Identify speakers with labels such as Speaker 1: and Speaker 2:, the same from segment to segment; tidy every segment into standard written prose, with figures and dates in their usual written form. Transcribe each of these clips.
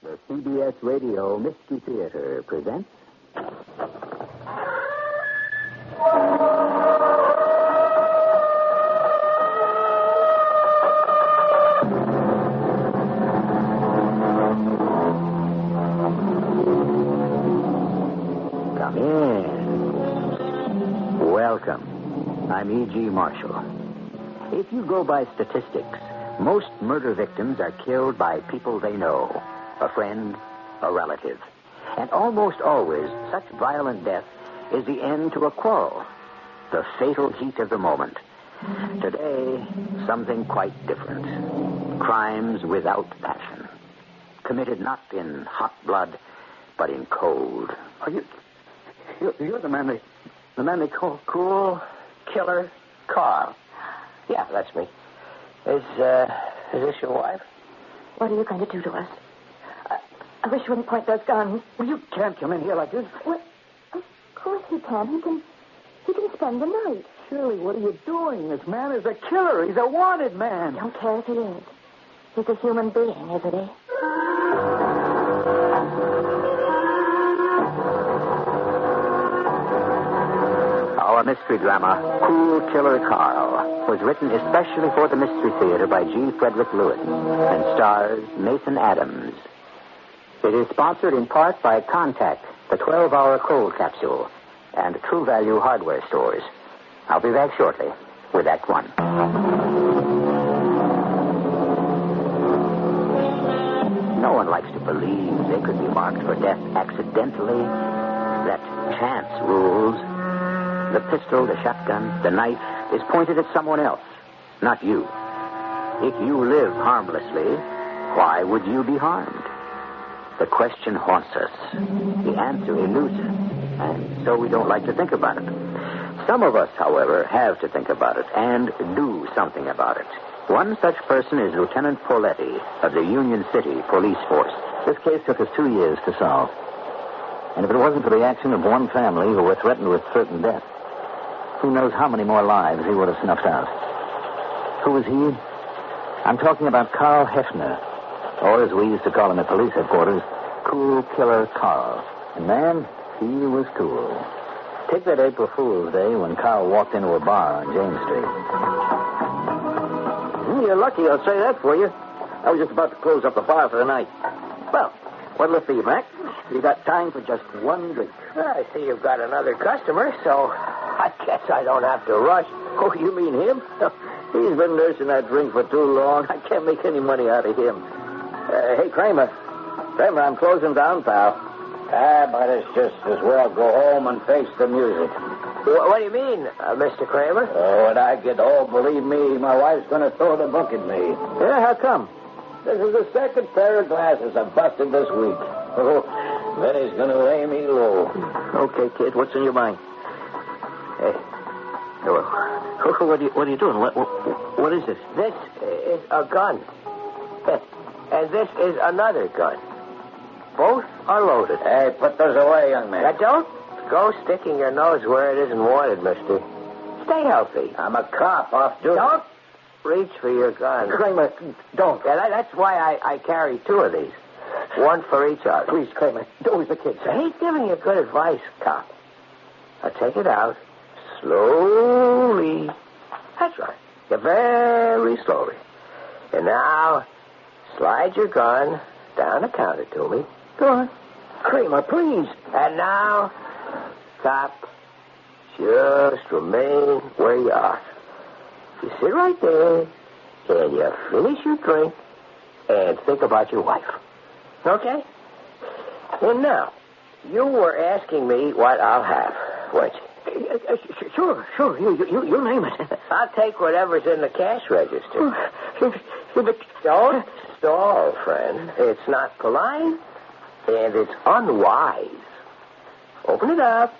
Speaker 1: The CBS Radio Mystery Theater presents... Come in. Welcome. I'm E.G. Marshall. If you go by statistics, most murder victims are killed by people they know. A friend, a relative. And almost always, such violent death is the end to a quarrel. The fatal heat of the moment. Today, something quite different. Crimes without passion. Committed not in hot blood, but in cold.
Speaker 2: Are you're the man they call Cool Killer Carl. Yeah, that's me. Is this your wife?
Speaker 3: What are you going to do to us? I wish you wouldn't point those guns.
Speaker 2: Well, you can't come in here like this.
Speaker 3: Well, of course he can. He can spend the night.
Speaker 2: Shirley, what are you doing? This man is a killer. He's a wanted man.
Speaker 3: I don't care if he is. He's a human being, isn't he?
Speaker 1: Our mystery drama, Cool Killer Carl, was written especially for the Mystery Theater by G. Frederick Lewis and stars Mason Adams. It is sponsored in part by Contact, the 12-hour cold capsule, and True Value hardware stores. I'll be back shortly with Act One. No one likes to believe they could be marked for death accidentally, that chance rules. The pistol, the shotgun, the knife is pointed at someone else, not you. If you live harmlessly, why would you be harmed? The question haunts us. The answer eludes us, and so we don't like to think about it. Some of us, however, have to think about it and do something about it. One such person is Lieutenant Poletti of the Union City Police Force.
Speaker 4: This case took us 2 years to solve. And if it wasn't for the action of one family who were threatened with certain death, who knows how many more lives he would have snuffed out. Who was he? I'm talking about Carl Hefner, or as we used to call him at police headquarters, Cool Killer Carl. And man, he was cool. Take that April Fool's Day when Carl walked into a bar on James Street.
Speaker 2: You're lucky, I'll say that for you. I was just about to close up the bar for the night. Well, what'll it be, Mac? You got time for just one drink.
Speaker 5: I see you've got another customer, so I guess I don't have to rush.
Speaker 2: Oh, you mean him? He's been nursing that drink for too long. I can't make any money out of him. Hey, Kramer. Kramer, I'm closing down, pal.
Speaker 6: But it's just as well go home and face the music.
Speaker 5: What do you mean, Mr. Kramer?
Speaker 6: Oh, when I get home, believe me, my wife's going to throw the book at me.
Speaker 2: Yeah, how come?
Speaker 6: This is the second pair of glasses I've busted this week. Oh, Benny's going to lay me low.
Speaker 2: Okay, kid, what's in your mind? Hey, what are you doing? What is this?
Speaker 5: This is a gun. And this is another gun. Both are loaded.
Speaker 6: Hey, put those away, young man.
Speaker 5: Now, don't go sticking your nose where it isn't wanted, mister. Stay healthy.
Speaker 6: I'm a cop off duty.
Speaker 5: Don't reach for your gun.
Speaker 2: Kramer, don't.
Speaker 5: Yeah, that's why I carry two of these. One for each other.
Speaker 2: Please, Kramer, do as the kid says.
Speaker 5: He's giving you good advice, cop. Now, take it out. Slowly. That's right. Yeah, very slowly. And now, slide your gun down the counter to me.
Speaker 2: Go on. Kramer, please.
Speaker 5: And now, cop, just remain where you are. You sit right there, and you finish your drink, and think about your wife. Okay? And now, you were asking me what I'll have, weren't you?
Speaker 2: Sure. You name it.
Speaker 5: I'll take whatever's in the cash register. Don't stall, friend. It's not polite, and it's unwise. Open it up.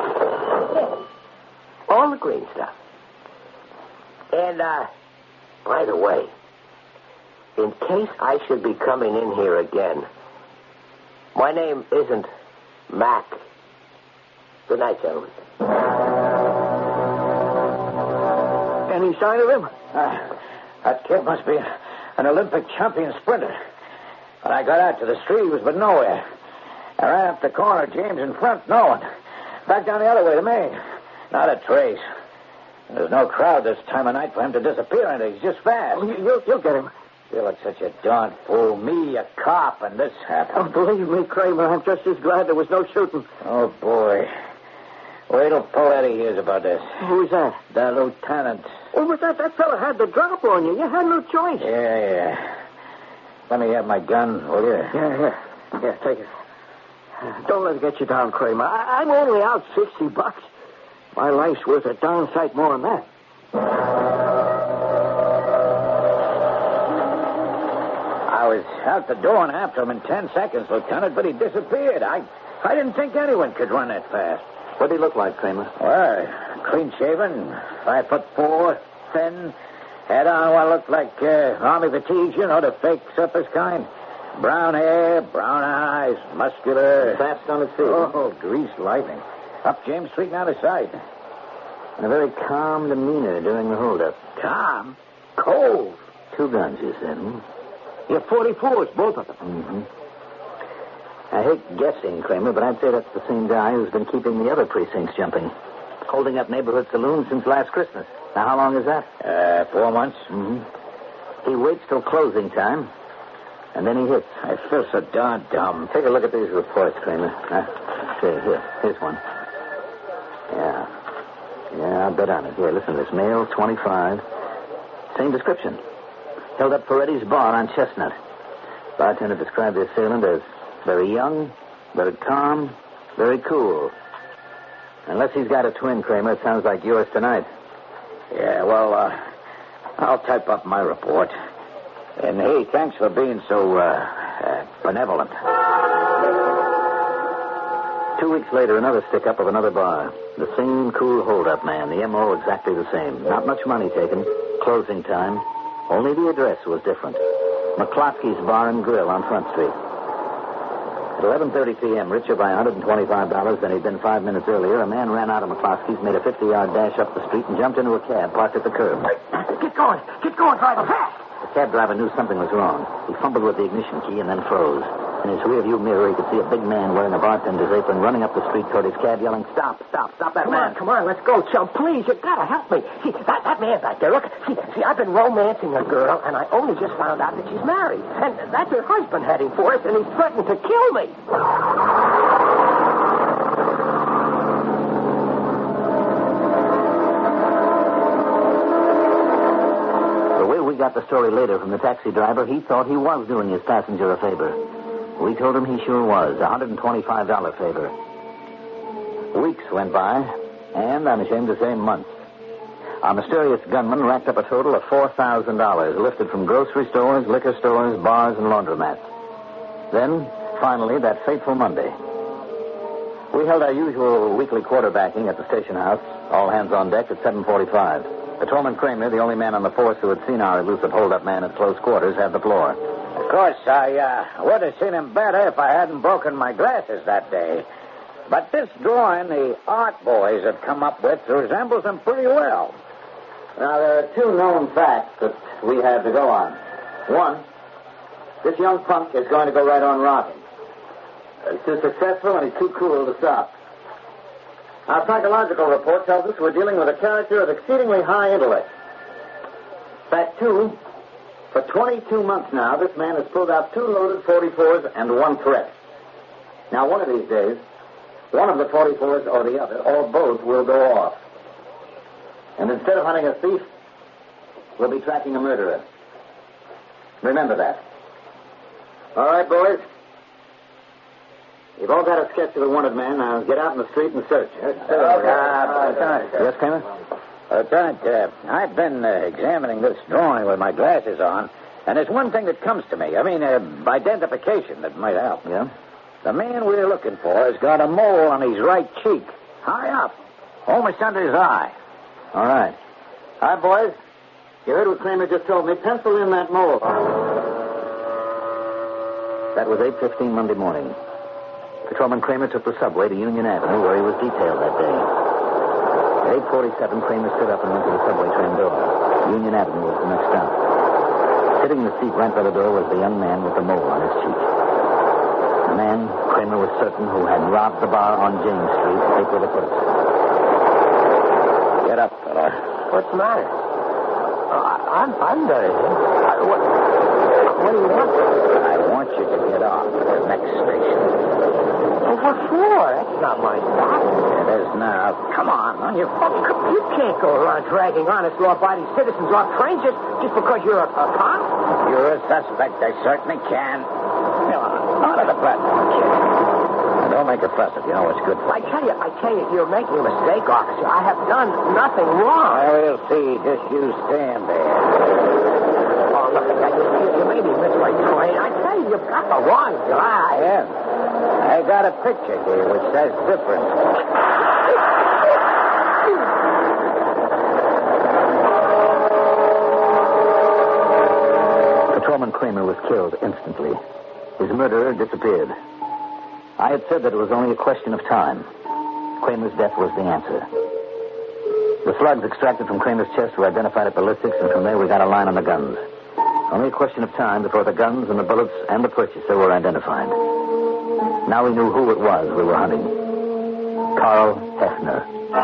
Speaker 5: All the green stuff. And, by the way, in case I should be coming in here again, my name isn't Mac. Good night, gentlemen.
Speaker 2: Any sign of him?
Speaker 6: That kid must be an Olympic champion sprinter. When I got out to the street, he was but nowhere. I ran up the corner, James in front, no one. Back down the other way to Main. Not a trace. There's no crowd this time of night for him to disappear into. He's just fast.
Speaker 2: You'll get him.
Speaker 6: You look such a darn fool. Me, a cop, and this happened.
Speaker 2: Oh, believe me, Kramer, I'm just as glad there was no shooting.
Speaker 6: Oh, boy. Wait till Poletti hears about this.
Speaker 2: Who's that?
Speaker 6: The lieutenant.
Speaker 2: Oh, but that fella had the drop on you. You had no choice.
Speaker 6: Yeah. Let me have my gun, will you?
Speaker 2: Yeah, take it. Don't let it get you down, Kramer. I'm only out $60. My life's worth a darn sight more than that.
Speaker 6: I was out the door and after him in 10 seconds, Lieutenant, but he disappeared. I didn't think anyone could run that fast.
Speaker 4: What did he look like, Kramer?
Speaker 6: Well, clean-shaven, 5'4", thin, had on what looked like army fatigues, the fake surface kind. Brown hair, brown eyes, muscular.
Speaker 4: Fast on his feet.
Speaker 6: Oh, grease lightning. Up James Street and out of sight.
Speaker 4: And a very calm demeanor during the holdup.
Speaker 6: Calm? Cold.
Speaker 4: 2 guns, you said, hmm?
Speaker 2: Yeah, 44s, both of them.
Speaker 4: Mm-hmm. I hate guessing, Kramer, but I'd say that's the same guy who's been keeping the other precincts jumping. Holding up neighborhood saloons since last Christmas. Now, how long is that?
Speaker 6: 4 months.
Speaker 4: Mm-hmm. He waits till closing time, and then he hits.
Speaker 6: I feel so darn dumb.
Speaker 4: Take a look at these reports, Kramer. Here's one. Yeah, I'll bet on it. Here, listen to this. Male, 25. Same description. Held up Ferretti's bar on Chestnut. Bartender described the assailant as very young, very calm, very cool. Unless he's got a twin, Kramer, it sounds like yours tonight.
Speaker 6: Yeah, well, I'll type up my report. And, hey, thanks for being so, benevolent.
Speaker 4: 2 weeks later, another stick-up of another bar. The same cool hold-up man. The M.O. exactly the same. Not much money taken. Closing time. Only the address was different. McCloskey's Bar and Grill on Front Street. At 11:30 p.m., richer by $125 than he'd been 5 minutes earlier, a man ran out of McCloskey's, made a 50-yard dash up the street, and jumped into a cab parked at the curb.
Speaker 2: Get going, driver, fast!
Speaker 4: The cab driver knew something was wrong. He fumbled with the ignition key and then froze. In his rearview mirror, he could see a big man wearing a bartender's apron running up the street toward his cab, yelling, "Stop that man!"
Speaker 2: Come on, let's go, chum. Please, you gotta help me. See, that man back there, look. See, I've been romancing a girl, and I only just found out that she's married. And that's her husband heading for us, and he's threatened to kill me.
Speaker 4: We got the story later from the taxi driver. He thought he was doing his passenger a favor. We told him he sure was. A $125 favor. Weeks went by, and I'm ashamed to say months. Our mysterious gunman racked up a total of $4,000 lifted from grocery stores, liquor stores, bars, and laundromats. Then, finally, that fateful Monday. We held our usual weekly quarterbacking at the station house. All hands on deck at 7:45. Patrolman Kramer, the only man on the force who had seen our elusive hold-up man at close quarters, had the floor.
Speaker 6: Of course, I would have seen him better if I hadn't broken my glasses that day. But this drawing the art boys have come up with resembles him pretty well.
Speaker 4: Now, there are 2 known facts that we have to go on. One, this young punk is going to go right on robbing. He's too successful and he's too cool to stop. Our psychological report tells us we're dealing with a character of exceedingly high intellect. Fact 2, for 22 months now, this man has pulled out 2 loaded 44s and 1 threat. Now, one of these days, one of the 44s or the other, or both, will go off. And instead of hunting a thief, we'll be tracking a murderer. Remember that. All right, boys. You've all got a sketch of the wanted man. Now get out in the street and search.
Speaker 6: Lieutenant.
Speaker 4: Yes, Kramer?
Speaker 6: Lieutenant, I've been examining this drawing with my glasses on, and there's one thing that comes to me. Identification that might help.
Speaker 4: Yeah?
Speaker 6: The man we're looking for has got a mole on his right cheek, high up, almost under his eye.
Speaker 4: All right. All right, boys. You heard what Kramer just told me. Pencil in that mole. That was 8:15 Monday morning. Patrolman Kramer took the subway to Union Avenue, where he was detailed that day. At 8:47, Kramer stood up and went to the subway train door. Union Avenue was the next stop. Sitting in the seat right by the door was the young man with the mole on his cheek. The man, Kramer was certain, who had robbed the bar on James Street April the 1st.
Speaker 6: Get up, fella.
Speaker 2: What's the matter? I'm dirty. What do you want?
Speaker 6: I want you to get off at the next station.
Speaker 2: Well, what for? That's not my stop.
Speaker 6: It is now. Come on your feet.
Speaker 2: You can't go around dragging honest, law-abiding citizens off trains just because you're a cop.
Speaker 6: If you're a suspect, I certainly can. Come on, out of the platform, kid. Now, don't make a fuss if you know what's good for
Speaker 2: I tell you, you're making a mistake, officer. I have done nothing wrong.
Speaker 6: Well, we'll see. Just you stand there.
Speaker 2: Oh, look at that. You made me miss my train. I tell you, you've got the wrong guy.
Speaker 6: Yeah. I got a picture here which says different.
Speaker 4: Patrolman Kramer was killed instantly. His murderer disappeared. I had said that it was only a question of time. Kramer's death was the answer. The slugs extracted from Kramer's chest were identified at ballistics, and from there we got a line on the guns. Only a question of time before the guns and the bullets and the purchaser were identified. Now we knew who it was we were hunting. Carl Hefner.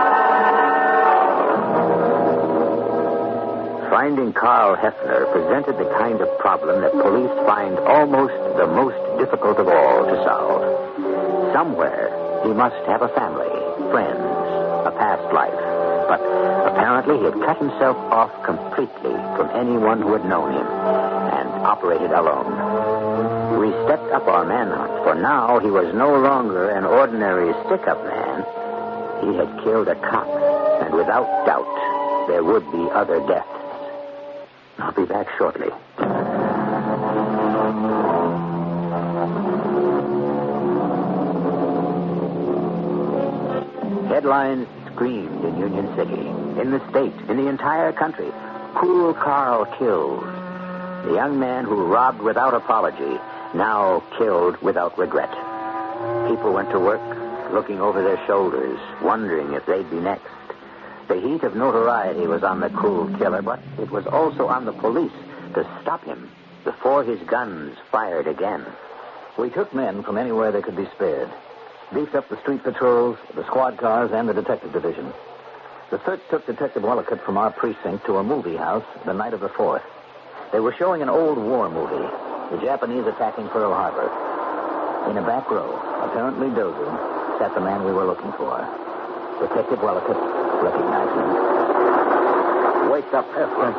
Speaker 1: Finding Carl Hefner presented the kind of problem that police find almost the most difficult of all to solve. Somewhere, he must have a family, friends, a past life. But apparently he had cut himself off completely from anyone who had known him and operated alone. We stepped up our manhunt, for now he was no longer an ordinary stick-up man. He had killed a cop, and without doubt, there would be other deaths. I'll be back shortly. Headlines screamed in Union City, in the state, in the entire country. Cool Carl killed. The young man who robbed without apology, now killed without regret. People went to work, looking over their shoulders, wondering if they'd be next. The heat of notoriety was on the cool killer, but it was also on the police to stop him before his guns fired again.
Speaker 4: We took men from anywhere they could be spared. Beefed up the street patrols, the squad cars, and the detective division. The search took Detective Wallicott from our precinct to a movie house the night of the 4th. They were showing an old war movie, the Japanese attacking Pearl Harbor. In a back row, apparently dozing, sat the man we were looking for. Detective Wallicott recognized him.
Speaker 6: Wake up, Hefner.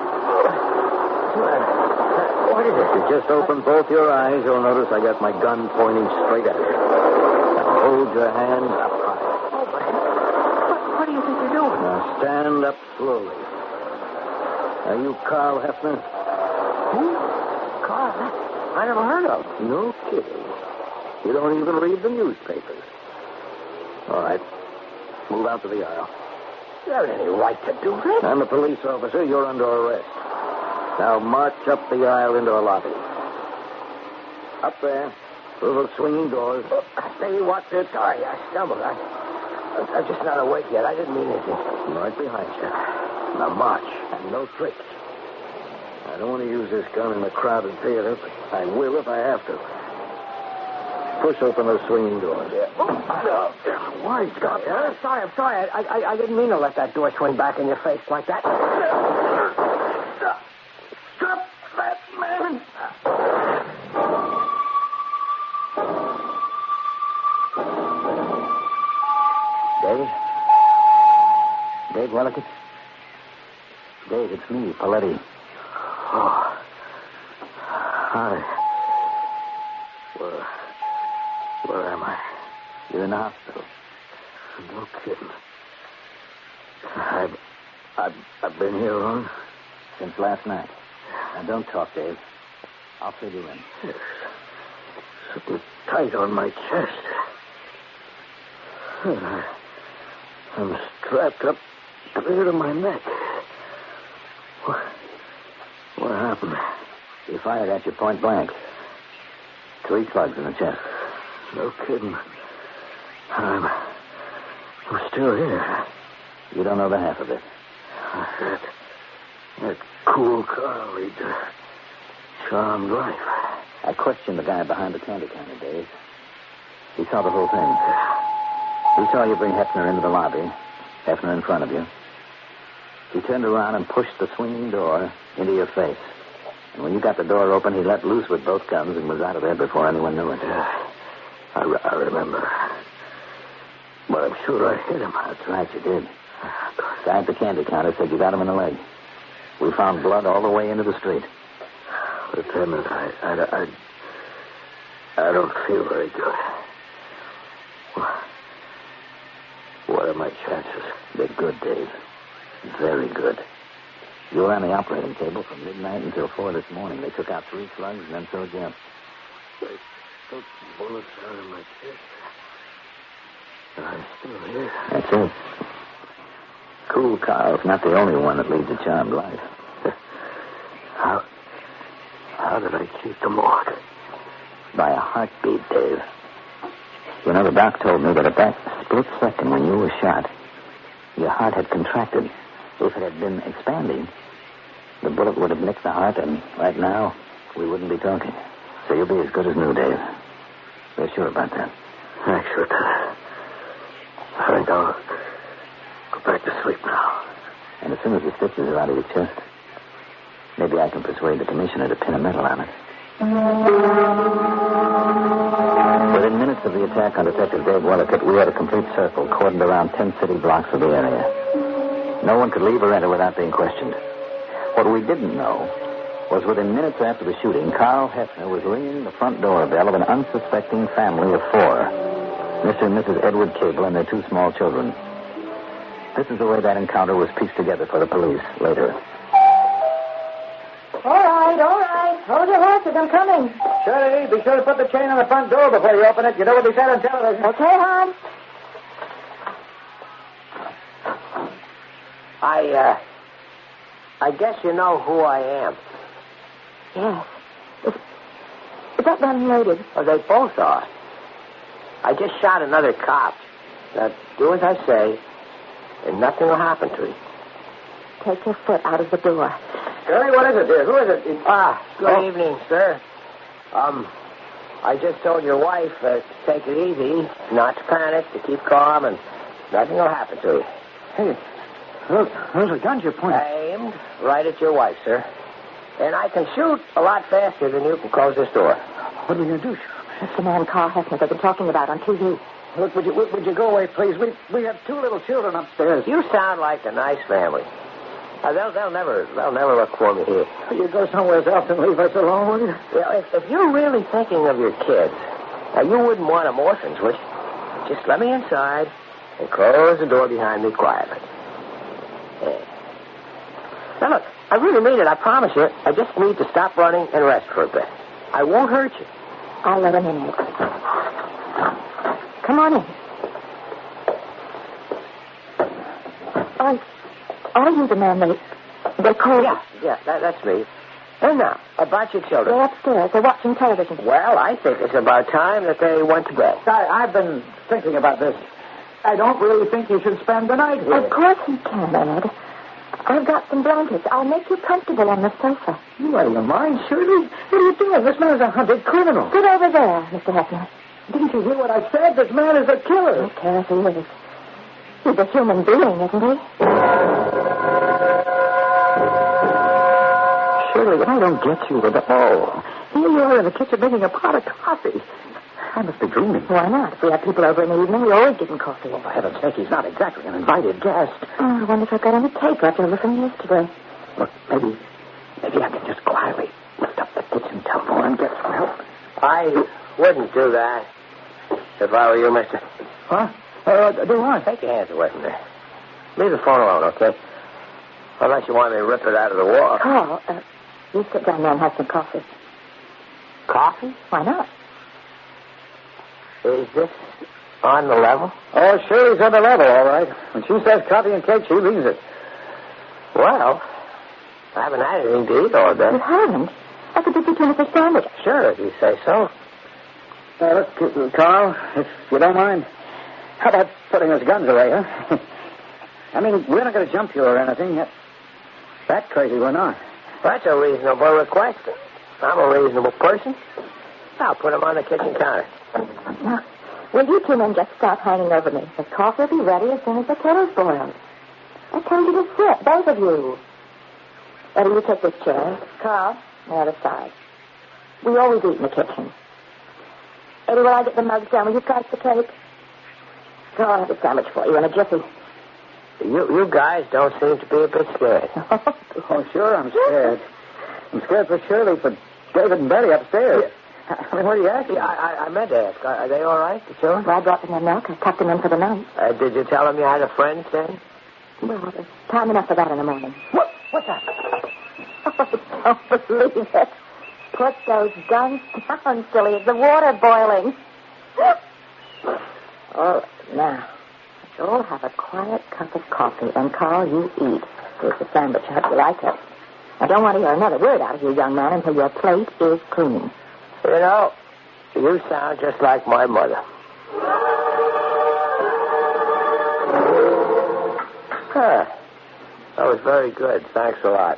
Speaker 2: What is it?
Speaker 6: If you just open both your eyes, you'll notice I got my gun pointing straight at you. Now hold your hands up high.
Speaker 2: Oh, but what do you think you're doing?
Speaker 6: Now stand up slowly. Are you Carl Hefner?
Speaker 2: Who? Carl? I never heard of.
Speaker 6: No kidding. You don't even read the newspapers. All right. Move out to the aisle.
Speaker 2: You haven't any right to do this.
Speaker 6: I'm a police officer. You're under arrest. Now march up the aisle into a lobby. Up there, through those swinging doors.
Speaker 2: Say, watch it. Sorry, I stumbled. I'm just not awake yet. I didn't mean anything.
Speaker 6: Right behind you. Now march, and no tricks. I don't want to use this gun in a crowded theater, but I will if I have to. Push open those swinging doors.
Speaker 2: Yeah. Oh, no. Why, Scott? I'm sorry. I didn't mean to let that door swing back in your face like that. Stop that man.
Speaker 4: Dave Wallicott? Dave, it's me, Paletti.
Speaker 6: Oh. Hi. Where am I?
Speaker 4: You're in the hospital.
Speaker 6: No kidding. I've been here long?
Speaker 4: Since last night. Now, don't talk, Dave. I'll fill you in.
Speaker 6: Yes. Something tight on my chest. I'm strapped up clear to my neck. What happened?
Speaker 4: He fired at you point blank. 3 slugs in the chest.
Speaker 6: No kidding. I'm still here.
Speaker 4: You don't know the half of it.
Speaker 6: That cool Carl,
Speaker 5: charmed life.
Speaker 4: I questioned the guy behind the candy counter, Dave. He saw the whole thing. He saw you bring Hefner into the lobby, Hefner in front of you. He turned around and pushed the swinging door into your face. And when you got the door open, he let loose with both guns and was out of there before anyone knew it.
Speaker 5: I remember. But I'm sure I hit him.
Speaker 4: That's right, you did. Guy at the candy counter said you got him in the leg. We found blood all the way into the street.
Speaker 5: Lieutenant, I don't feel very good. What are my chances?
Speaker 4: They're good, Dave. Very good. You were on the operating table from midnight until 4 this morning. They took out 3 slugs and then sewed you up.
Speaker 5: They took bullets out of my chest. And I'm still here.
Speaker 4: That's it. Cool Carl's not the only one that leads a charmed life.
Speaker 5: How did I keep the mark?
Speaker 4: By a heartbeat, Dave. You know, the doc told me that at that split second when you were shot, your heart had contracted. If it had been expanding, the bullet would have nicked the heart, and right now, we wouldn't be talking. So you'll be as good as new, Dave. We're sure about that.
Speaker 5: Thanks, Lieutenant. I think I'll go back to sleep now.
Speaker 4: And as soon as the stitches are out of your chest, maybe I can persuade the commissioner to pin a medal on it. Within minutes of the attack on Detective Dave Wellicut, we had a complete circle cordoned around 10 city blocks of the area. No one could leave or enter without being questioned. What we didn't know was within minutes after the shooting, Carl Hefner was ringing the front doorbell of an unsuspecting family of 4. Mr. and Mrs. Edward Cable and their 2 small children. This is the way that encounter was pieced together for the police later.
Speaker 3: All right. Hold your horses. I'm coming.
Speaker 6: Shirley, be sure to put the chain on the front door before you open it. You know what they said on television.
Speaker 3: Okay, Hans.
Speaker 2: I guess you know who I am.
Speaker 3: Yes. Is that one loaded?
Speaker 2: Oh, they both are. I just shot another cop. Now, do as I say, and nothing will happen to you.
Speaker 3: Take your foot out of the door.
Speaker 6: Shirley, what is it, dear? Who is it?
Speaker 2: Good evening, sir. I just told your wife to take it easy, not to panic, to keep calm, and nothing will happen to you.
Speaker 6: Hey, look, those are guns you're pointing.
Speaker 2: Aimed right at your wife, sir. And I can shoot a lot faster than you can close this door.
Speaker 6: What are we going to do, Shirley?
Speaker 3: It's the man Carl Hefner they've been talking about on TV.
Speaker 6: Look, would you go away, please? We have 2 little children upstairs.
Speaker 2: You sound like a nice family. They'll never look for me here.
Speaker 6: You go somewhere else and leave us alone, will you?
Speaker 2: Well, if you're really thinking of your kids, you wouldn't want them orphans, would you? Just let me inside and close the door behind me quietly. Yeah. Now, look, I really mean it, I promise you. I just need to stop running and rest for a bit. I won't hurt you.
Speaker 3: I'll let him in. Come on in. Are you the man they called?
Speaker 2: Yeah, that's me. And now, about your children.
Speaker 3: They're upstairs. They're watching television.
Speaker 2: Well, I think it's about time that they went to bed.
Speaker 6: I've been thinking about this. I don't really think you should spend the night here.
Speaker 3: Of course you can, Ed. I've got some blankets. I'll make you comfortable on the sofa.
Speaker 6: You out of your mind, Shirley? What are you doing? This man's a hunted criminal.
Speaker 3: Sit over there, Mr. Hefner.
Speaker 6: Didn't you hear what I said? This man is a killer.
Speaker 3: I care if he is. He's a human being, isn't he?
Speaker 6: Shirley, I don't get you at all. Here you are in the kitchen making a pot of coffee. I must be dreaming.
Speaker 3: Why not? If we have people over in the evening, we always give them coffee.
Speaker 6: Oh, for heaven's sake, he's not exactly an invited guest.
Speaker 3: Oh, I wonder if I've got any tape after listening yesterday.
Speaker 6: Look, maybe I can just quietly lift up the kitchen telephone and get some help.
Speaker 2: I wouldn't do that if I were you, mister.
Speaker 6: Huh? Do what?
Speaker 2: Take your hands away from there. Leave the phone alone, okay? Unless you want me to rip it out of the wall.
Speaker 3: Carl, you sit down there and have some coffee.
Speaker 2: Coffee?
Speaker 3: Why not?
Speaker 2: Is this on the level?
Speaker 6: Oh, Shirley's on the level, all right. When she says coffee and cake, she means it.
Speaker 2: Well, I haven't had anything to eat all day.
Speaker 3: You haven't? I could get you a fish sandwich.
Speaker 2: Sure, if you say so.
Speaker 6: Look, Carl, if you don't mind, how about putting those guns away, huh? I mean, we're not going to jump you or anything. That crazy we're not.
Speaker 2: That's a reasonable request. I'm a reasonable person. I'll put them on the kitchen counter.
Speaker 3: Now, will you two men just stop hanging over me? The coffee will be ready as soon as the kettle's boiled. I told you to sit, both of you. Eddie, you take this chair. Carl, the other side. We always eat in the kitchen. Eddie, will I get the mugs down? Will you slice the cake? Carl, I'll have a sandwich for you in a jiffy.
Speaker 2: You guys don't seem to be a bit scared.
Speaker 6: Oh, sure, I'm scared. I'm scared for Shirley, for David and Betty upstairs. I mean, what are you asking?
Speaker 2: I meant to ask. Are they all right, the children?
Speaker 3: Well, I brought them their milk. I tucked them in for the night.
Speaker 2: Did you tell them you had a friend, then?
Speaker 3: Well, there's time enough for that in the morning.
Speaker 2: What's that?
Speaker 3: Oh, don't believe it. Put those guns down, silly. Is the water boiling? Oh, now, let's all have a quiet cup of coffee. And, Carl, you eat. Here's the sandwich. I hope you like it. I don't want to hear another word out of you, young man, until your plate is clean.
Speaker 2: You know, you sound just like my mother. Huh. That was very good. Thanks a lot.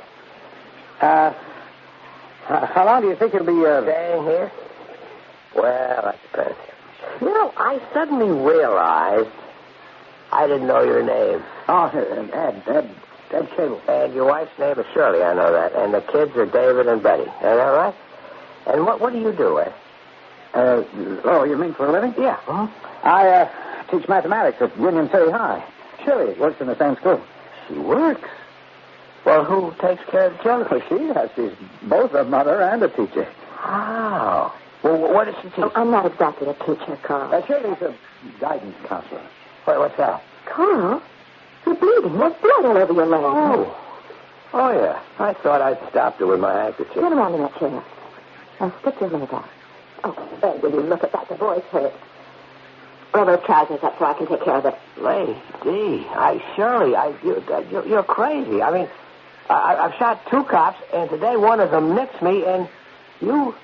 Speaker 6: How long do you think you'll be,
Speaker 2: Staying here? Well, that depends. You know, I suddenly realized I didn't know your name.
Speaker 6: Oh, Ed Cable.
Speaker 2: And your wife's name is Shirley, I know that. And the kids are David and Betty. Is that right? And what do you do, Ed?
Speaker 6: You mean for a living?
Speaker 2: Yeah.
Speaker 6: Uh-huh. I teach mathematics at Union City High. Shirley works in the same school.
Speaker 2: She works? Well, who takes care of the children?
Speaker 6: Well, she has. She's both a mother and a teacher.
Speaker 2: Oh. Well, what does she teach?
Speaker 3: Oh, I'm not exactly a teacher, Carl.
Speaker 6: Shirley's a guidance counselor.
Speaker 2: What's that?
Speaker 3: Carl, you're bleeding. There's blood all over your leg.
Speaker 2: Oh, yeah. I thought I'd stopped her with my handkerchief.
Speaker 3: Get around in that chair. Now, stick your leg out. Oh, Ed, will you look at that? The boy's hurt. Roll those trousers up so I can take care of it.
Speaker 2: Lady, Shirley, you're crazy. I mean, I've shot 2 cops, and today one of them nicked me, and you...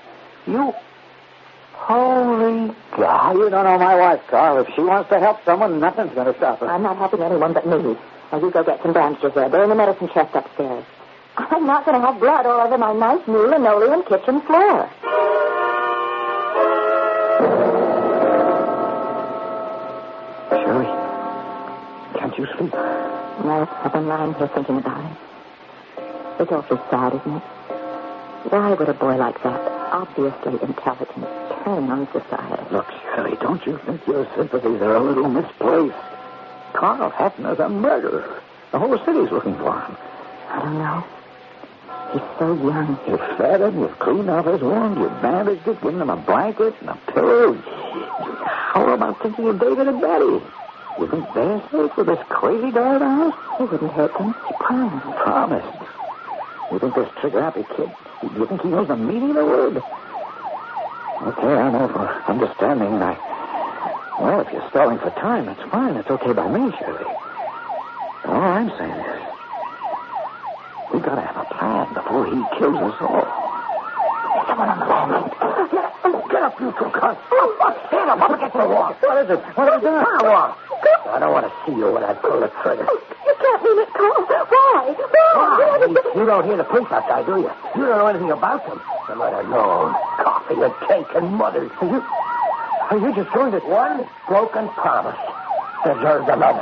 Speaker 2: Holy God.
Speaker 6: You don't know my wife, Carl. If she wants to help someone, nothing's going to stop her.
Speaker 3: I'm not helping anyone but me. Now, you go get some bandages there. They're in the medicine chest upstairs. I'm not going to have blood all over my nice new linoleum kitchen floor.
Speaker 6: Shirley, can't you sleep?
Speaker 3: No, I've been lying here thinking about him. It's awfully sad, isn't it? Why would a boy like that, obviously intelligent, turn on society?
Speaker 6: Look, Shirley, don't you think your sympathies are a little misplaced? Carl Hefner's a murderer. The whole city's looking for him.
Speaker 3: I don't know. He's so young.
Speaker 6: You've fed him, you've cleaned off his wound, you've bandaged it, given him a blanket and a pillow. How about thinking of David and Betty? You think they're safe with this crazy guy in the house?
Speaker 3: He wouldn't hurt them. He promised.
Speaker 6: Promised. You think this trigger-happy kid, you think he knows the meaning of the word? Okay, I know for understanding, and well, if you're stalling for time, that's fine. That's okay by me, Shirley. All I'm saying is, we've got to have a plan before he kills us all. There's someone on the landing. Get up, you two cunts. Stand up against the wall. What is it? What have you done? Turn the wall. I don't want to see you when I pull the trigger.
Speaker 3: You can't mean it, Carl. Why?
Speaker 2: You don't hear the police outside, do you? You don't know anything about them. Let alone coffee and cake and mothers. Are you just doing it? One broken promise deserves another.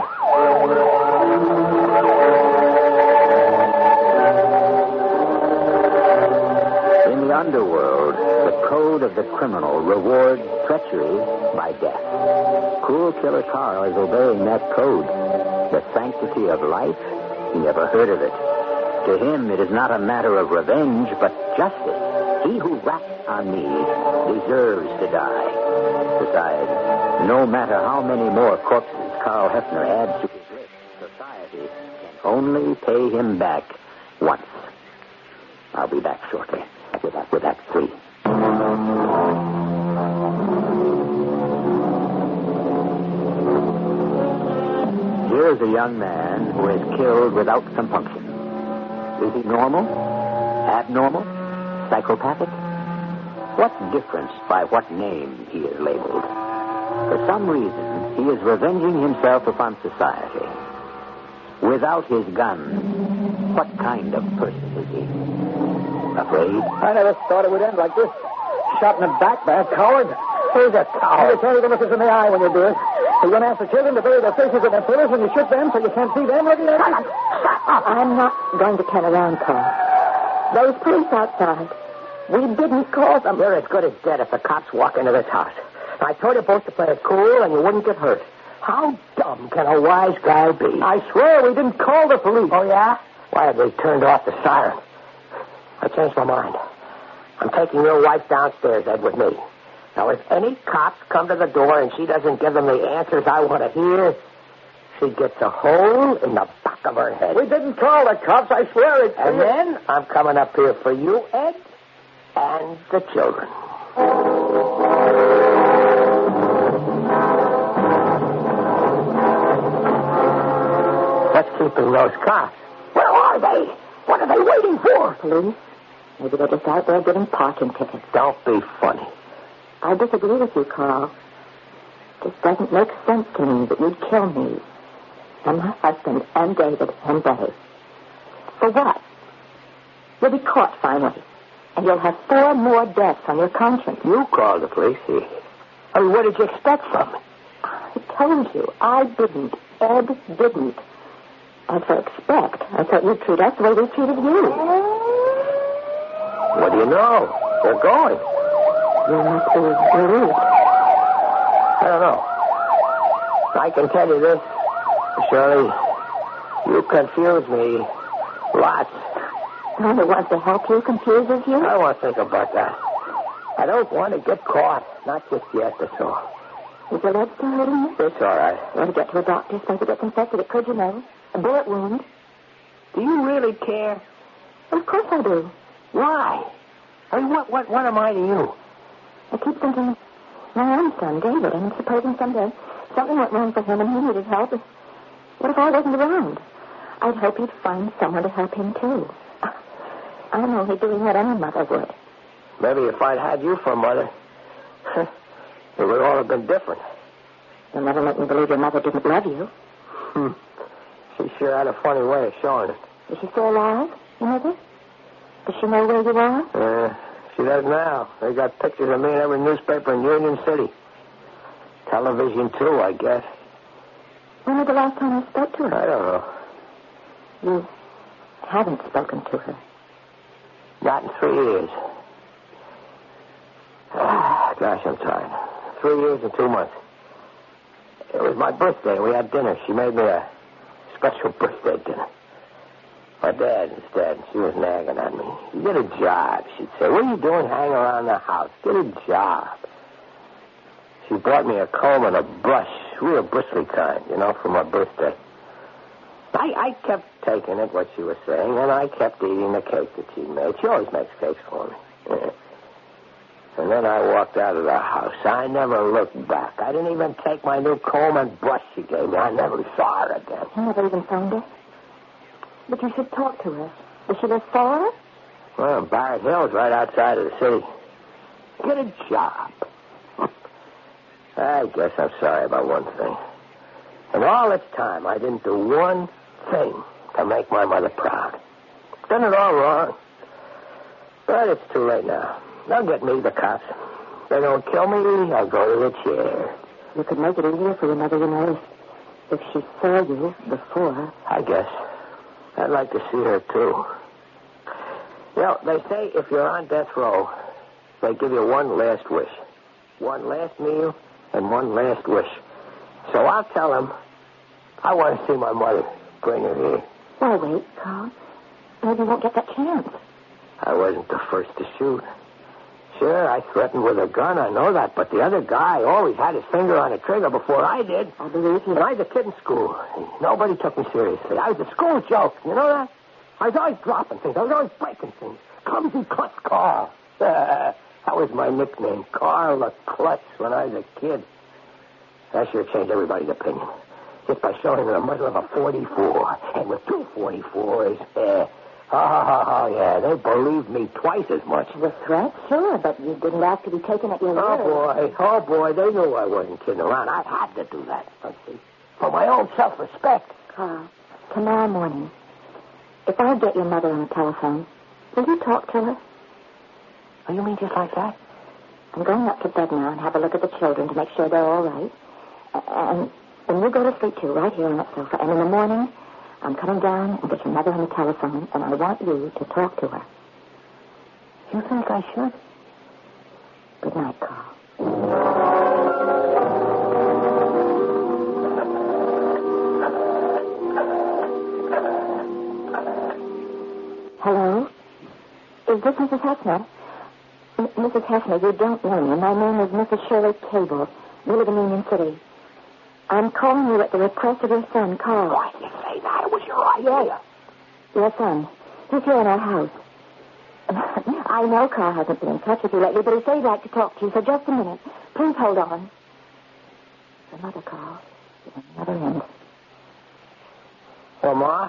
Speaker 1: In the underworld, the code of the criminal rewards treachery by death. Cruel killer Carl is obeying that code. The sanctity of life, he never heard of it. To him, it is not a matter of revenge, but justice. He who rats on me deserves to die. Besides, no matter how many more corpses Carl Hefner adds to his list, society can only pay him back once. I'll be back shortly with Act 3. Here's a young man who is killed without compunction. Is he normal? Abnormal? Psychopathic? What difference by what name he is labeled? For some reason, he is revenging himself upon society. Without his gun, what kind of person is he? Afraid?
Speaker 6: I never thought it would end like this. Shot in the back by a coward.
Speaker 1: Who's a coward?
Speaker 6: You tell you to look us in the eye when you do it. You're going to ask the children to bury their faces in their pillows when you shoot them so you can't see them looking at you?
Speaker 3: I'm not going to turn around, Carl. Those police outside. We didn't call them.
Speaker 2: You're as good as dead if the cops walk into this house. I told you both to play it cool and you wouldn't get hurt. How dumb can a wise guy be?
Speaker 6: I swear we didn't call the police.
Speaker 2: Oh, yeah? Why have they turned off the siren? I changed my mind. I'm taking your wife downstairs, Ed, with me. Now, if any cops come to the door and she doesn't give them the answers I want to hear, she gets a hole in the back of her head.
Speaker 6: We didn't call the cops, I swear it.
Speaker 2: And then I'm coming up here for you, Ed, and the children. What's keeping those cops? Where are they? What are they waiting for?
Speaker 3: Police? Maybe they're just out there getting parking tickets.
Speaker 2: Don't be funny.
Speaker 3: I disagree with you, Carl. This doesn't make sense to me that you'd kill me and my husband and David and Betty. For what? You'll be caught finally, and you'll have 4 more deaths on your conscience.
Speaker 2: You called the police. I mean, what did you expect from me?
Speaker 3: I told you, I didn't. Ed didn't. As for expect, I thought you'd treat us the way we treated you.
Speaker 2: What do you know? They're going.
Speaker 3: You must be relieved.
Speaker 2: I don't know. I can tell you this, Shirley. You confuse me lots.
Speaker 3: No one wants to help you confuses you?
Speaker 2: I won't think about that. I don't want to get caught. Not just yet, that's all.
Speaker 3: Is your leg still hurting you?
Speaker 2: It's all right.
Speaker 3: You want to get to a doctor, suppose it gets infected. It could, you know. A bullet wound.
Speaker 2: Do you really care?
Speaker 3: Well, of course I do.
Speaker 2: Why? I mean, what am I to you?
Speaker 3: I keep thinking, my own son, David, and supposing someday something went wrong for him and he needed help. What if I wasn't around? I'd hope he'd find someone to help him, too. I'm only doing what any mother would.
Speaker 2: Maybe if I'd had you for a mother, it would all have been different.
Speaker 3: You'll never make me believe your mother didn't love you.
Speaker 2: She sure had a funny way of showing it.
Speaker 3: Is she still alive, your mother? Does she know where you are?
Speaker 2: She does now. They got pictures of me in every newspaper in Union City. Television, too, I guess.
Speaker 3: When was the last time you spoke to her?
Speaker 2: I don't know.
Speaker 3: You haven't spoken to her.
Speaker 2: Not in 3 years. Gosh, I'm tired. 3 years and 2 months. It was my birthday. We had dinner. She made me a special birthday dinner. My dad instead. She was nagging at me. Get a job, she'd say. What are you doing hanging around the house? Get a job. She bought me a comb and a brush. Real bristly kind, for my birthday. I kept taking it, what she was saying, and I kept eating the cake that she made. She always makes cakes for me. And then I walked out of the house. I never looked back. I didn't even take my new comb and brush she gave me. I never saw her again.
Speaker 3: You never even found her? But you should talk to her. Does she live far?
Speaker 2: Well, Barrett Hill's right outside of the city. Get a job. I guess I'm sorry about one thing. And all this time, I didn't do one thing to make my mother proud. Done it all wrong. But it's too late now. They'll get me, the cops. If they don't kill me, I'll go to the chair.
Speaker 3: You could make it easier for your mother, if she saw you before.
Speaker 2: I guess. I'd like to see her, too. They say if you're on death row, they give you one last wish. One last meal and one last wish. So I'll tell them I want to see my mother. Bring her here.
Speaker 3: Why, wait, Carl. Maybe you won't get that chance.
Speaker 2: I wasn't the first to shoot. Sure, I threatened with a gun, I know that, but the other guy always had his finger on the trigger before I did.
Speaker 3: I believe you.
Speaker 2: And I was a kid in school. Nobody took me seriously. I was a school joke, you know that? I was always dropping things. I was always breaking things. Clumsy Klutz Carl. That was my nickname, Carl the Klutz, when I was a kid. I sure changed everybody's opinion. Just by showing them the muzzle of a .44. And with 2 44s, yeah, they believed me twice as much.
Speaker 3: The threat? Sure, but you didn't have to be taken at your word.
Speaker 2: Oh, boy, they knew I wasn't kidding around. I had to do that, don't see. For my own self-respect.
Speaker 3: Carl, tomorrow morning, if I get your mother on the telephone, Will you talk to her?
Speaker 2: Oh, you mean just like that?
Speaker 3: I'm going up to bed now and have a look at the children to make sure they're all right. And you go to sleep, too, right here on that sofa. And in the morning, I'm coming down and get your mother on the telephone, and I want you to talk to her.
Speaker 2: You think I should?
Speaker 3: Good night, Carl. Hello? Is this Mrs. Hefner? Mrs. Hefner, you don't know me. My name is Mrs. Shirley Cable. We live in Union City. I'm calling you at the request of your son, Carl.
Speaker 2: Why did you say that? It was your idea.
Speaker 3: Your son. He's here in our house. I know Carl hasn't been in touch with you lately, but he said he'd like to talk to you, so just a minute. Please hold on. Your mother, Carl, is on the other end.
Speaker 2: Well, Ma?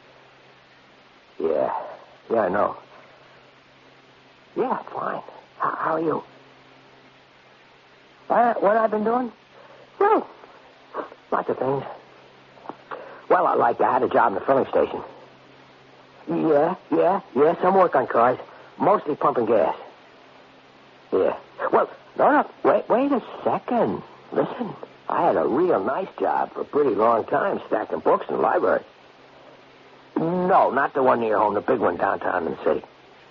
Speaker 2: Yeah, I know. Yeah, fine. How are you? What I've been doing? Well, lots of things. Well, I had a job in the filling station. Yeah, some work on cars. Mostly pumping gas. Yeah. Well, no, wait a second. Listen, I had a real nice job for a pretty long time stacking books in the library. No, not the one near home, the big one downtown in the city.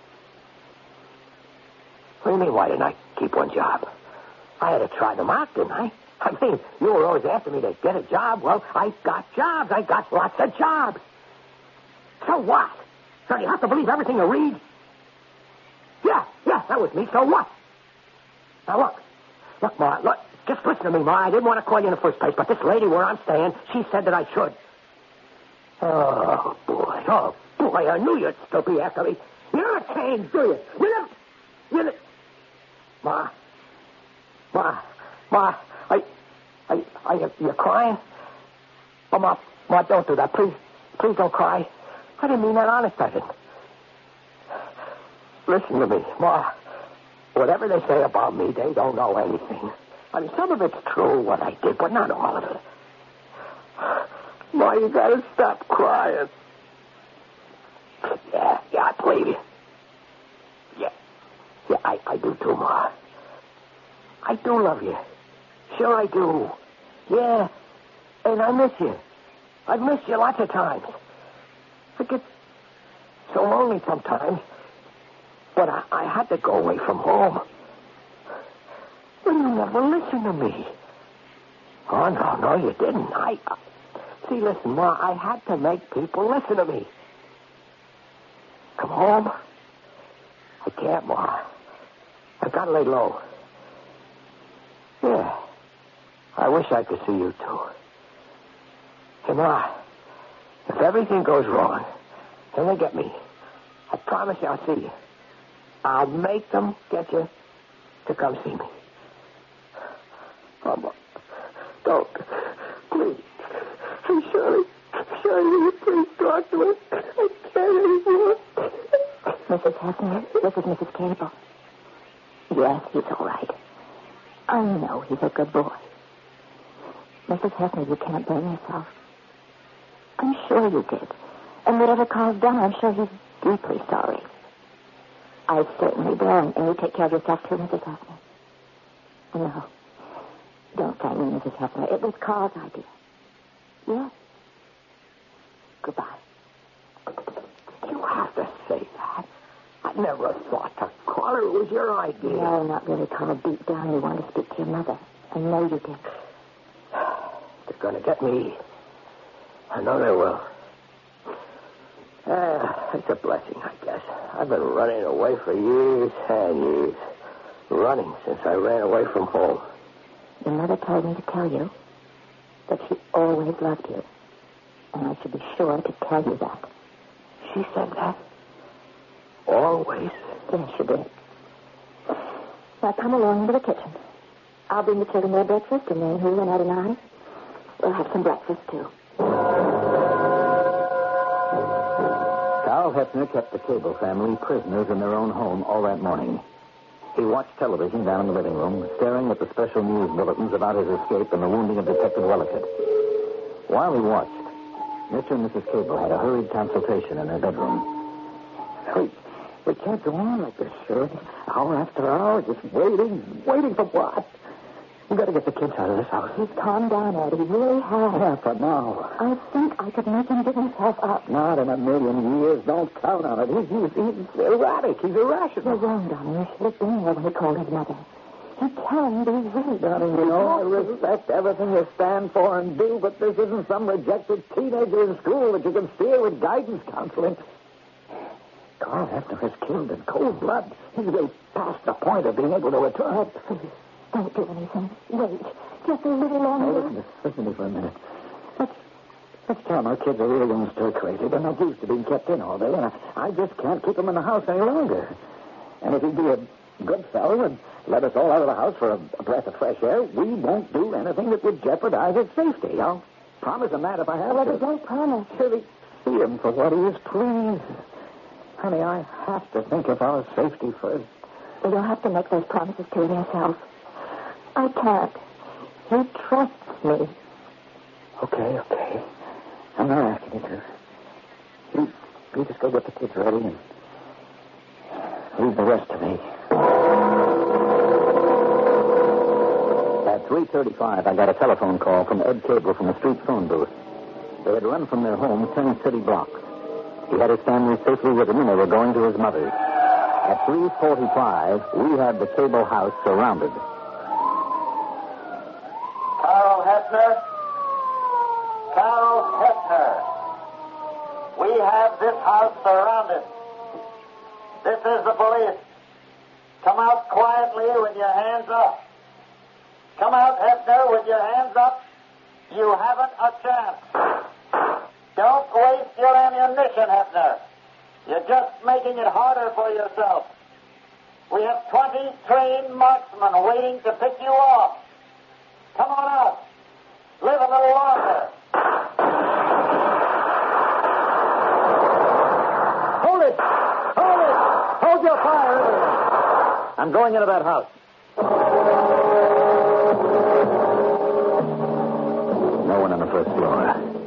Speaker 2: What do you mean, why didn't I keep one job? I had to try them out, didn't I? I mean, you were always after me to get a job. Well, I got jobs. I got lots of jobs. So what? So you have to believe everything you read? Yeah, that was me. So what? Now, look, Ma, just listen to me, Ma. I didn't want to call you in the first place, but this lady where I'm staying, she said that I should. Oh, boy, I knew you'd still be after me. You're not changed, do you? You Ma, you're crying? Oh, Ma, don't do that. Please don't cry. I didn't mean that, honest, I didn't. Listen to me, Ma. Whatever they say about me, they don't know anything. I mean, some of it's true, what I did, but not all of it. Ma, you gotta stop crying. Yeah, I believe you. Yeah, I do too, Ma. I do love you. Sure I do. Yeah, and I miss you. I've missed you lots of times. I get so lonely sometimes. But I had to go away from home. But you never listened to me. Oh, no, you didn't. See, listen, Ma, I had to make people listen to me. Come home? I can't, Ma. I've got to lay low. Yeah. I wish I could see you, too. Hey, Ma, if everything goes wrong, and they get me, I promise you I'll see you. I'll make them get you to come see me. Oh, Ma, don't. Please. Hey, Shirley, will you please talk to us? I can't anymore.
Speaker 3: Mrs. Hefner, this is Mrs. Cable. Yes, he's all right. I know he's a good boy. Mrs. Hefner, you can't blame yourself. I'm sure you did. And whatever Carl's done, I'm sure he's deeply sorry. I certainly will. And you take care of yourself, too, Mrs. Hefner. No. Don't thank me, Mrs. Hefner. It was Carl's idea. Yes. Goodbye.
Speaker 2: You have to say that. I never thought to call her. It was your idea.
Speaker 3: No, not really, Carl. Deep down, you want to speak to your mother. I know you did.
Speaker 2: They're going to get me. I know they will. It's a blessing, I guess. I've been running away for years and years. Running since I ran away from home.
Speaker 3: Your mother told me to tell you that she always loved you. And I should be sure to tell you that.
Speaker 2: She said that? Always?
Speaker 3: Yes, she did. Now, come along into the kitchen. I'll bring the children their breakfast, and then Hugh and Ed and I will have some breakfast, too.
Speaker 4: Carl Hefner kept the Cable family prisoners in their own home all that morning. He watched television down in the living room, staring at the special news bulletins about his escape and the wounding of Detective Wellicott. While he watched, Mr. and Mrs. Cable had a hurried consultation in their bedroom.
Speaker 6: We can't go on like this, Shirley. Hour after hour, just waiting. Waiting for what? We got to get the kids out of this house.
Speaker 3: He's calmed down, Ed. He really has.
Speaker 6: Yeah, for now.
Speaker 3: I think I could make him give himself up.
Speaker 6: Not in a million years. Don't count on it. He's erratic. He's irrational.
Speaker 3: You're wrong, Donnie. You should have been there when he called his mother. He can be really.
Speaker 6: Darling, you know, I respect everything you stand for and do, but this isn't some rejected teenager in school that you can steer with guidance counseling. Carl Hefner is killed in cold blood. He's way past the point of being able to return.
Speaker 3: Please, don't do anything. Wait. Just a little longer.
Speaker 6: Oh, listen to me for a minute. Let's tell him our kids are really going stir crazy. They're not used to being kept in all day, and I just can't keep them in the house any longer. And if he'd be a good fellow and let us all out of the house for a breath of fresh air, we won't do anything that would jeopardize his safety. I'll promise him that if I have to.
Speaker 3: But don't promise.
Speaker 6: Shirley, see him for what he is, please. Honey, I have to think of our safety first.
Speaker 3: Well, you'll have to make those promises to him yourself. I can't. He trusts me.
Speaker 6: Okay. I'm not asking you to. You just go get the kids ready and leave the rest to me.
Speaker 4: At 3:35, I got a telephone call from Ed Cable from the street phone booth. They had run from their home 10 city blocks. He had his family safely with him, and they were going to his mother's. At 3:45, we had the Cable house surrounded.
Speaker 7: Carl Hefner. We have this house surrounded. This is the police. Come out quietly with your hands up. Come out, Hefner, with your hands up. You haven't a chance. Don't waste your ammunition, Hefner. You're just making it harder for yourself. We have 20 trained marksmen waiting to pick you off. Come on out. Live a little longer.
Speaker 6: Hold your fire. I'm going into that house.
Speaker 4: No one on the first floor.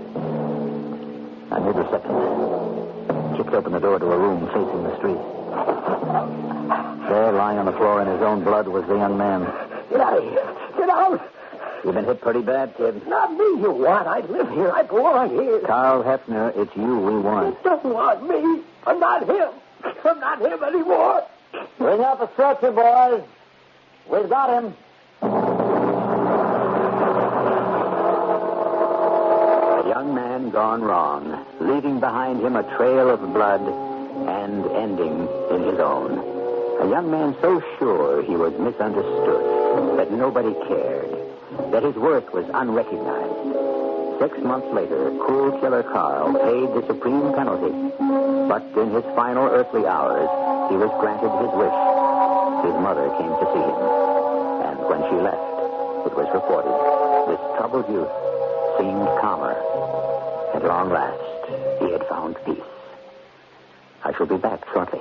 Speaker 4: I made the second. Kicked open the door to a room facing the street. There, lying on the floor in his own blood, was the young man.
Speaker 6: Get out of here. Get out.
Speaker 4: You've been hit pretty bad, kid.
Speaker 6: Not me, you want. I live here. I belong here.
Speaker 4: Carl Hefner, it's you we want.
Speaker 6: He doesn't want me. I'm not him. I'm not him anymore.
Speaker 4: Bring out the stretcher, boys. We've got him.
Speaker 1: A young man gone wrong, leaving behind him a trail of blood and ending in his own. A young man so sure he was misunderstood, that nobody cared, that his worth was unrecognized. 6 months later, cruel killer Carl paid the supreme penalty. But in his final earthly hours, he was granted his wish. His mother came to see him. And when she left, it was reported, this troubled youth seemed calmer. At long last, he had found peace. I shall be back shortly.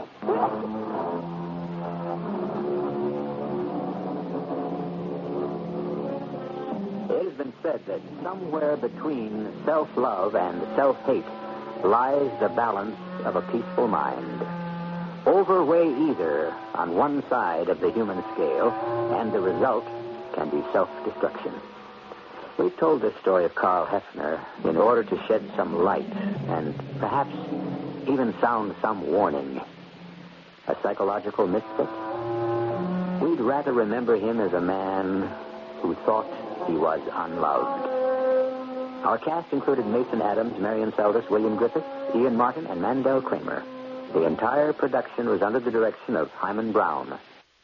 Speaker 1: It has been said that somewhere between self-love and self-hate lies the balance of a peaceful mind. Overweigh either on one side of the human scale, and the result can be self-destruction. We've told this story of Carl Hefner in order to shed some light and perhaps even sound some warning. A psychological misfit? We'd rather remember him as a man who thought he was unloved. Our cast included Mason Adams, Marion Seldes, William Griffiths, Ian Martin, and Mandel Kramer. The entire production was under the direction of Hyman Brown.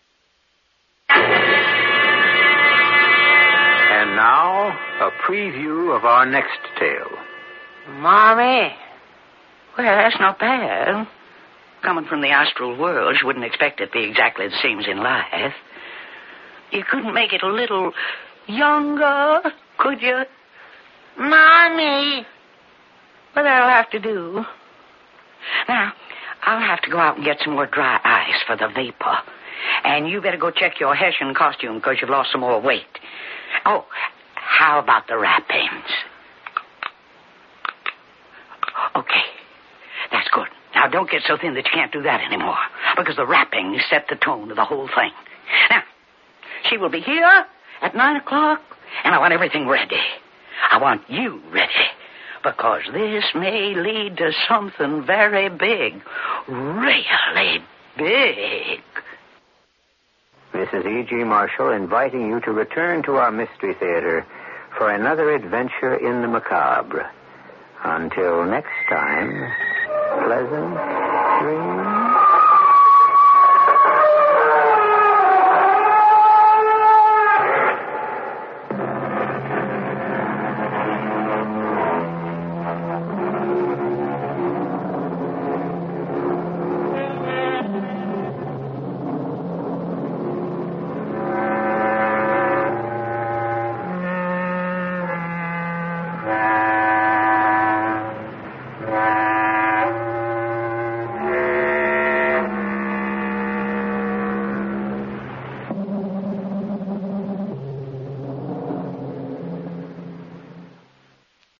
Speaker 8: And now, a preview of our next tale.
Speaker 9: Mommy. Well, that's not bad. Coming from the astral world, you wouldn't expect it to be exactly the same as in life. You couldn't make it a little younger, could you? Mommy. Well, that'll have to do. Now, I'll have to go out and get some more dry ice for the vapor. And you better go check your Hessian costume because you've lost some more weight. Oh, how about the wrappings? Okay, that's good. Now, don't get so thin that you can't do that anymore. because the wrapping set the tone of the whole thing. Now, she will be here at 9 o'clock, and I want everything ready. I want you ready, because this may lead to something very big. Really big.
Speaker 8: This is E.G. Marshall inviting you to return to our Mystery Theater for another adventure in the macabre. Until next time, pleasant dreams.